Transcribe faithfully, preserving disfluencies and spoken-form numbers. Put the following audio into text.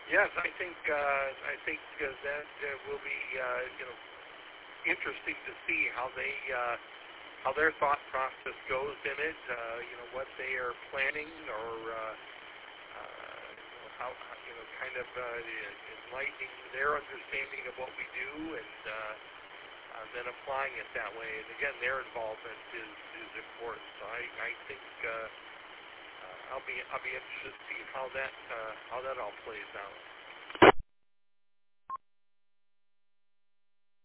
Yes, I think uh, I think uh, that uh, will be uh, you know interesting to see how they uh, how their thought process goes in it. Uh, you know what they are planning, or uh, uh, you know, how you know kind of uh, enlightening their understanding of what we do, and uh, uh, then applying it that way. And again, their involvement is is important. So I I think. Uh, Uh, I'll be I'll be interested to see how that uh, how that all plays out.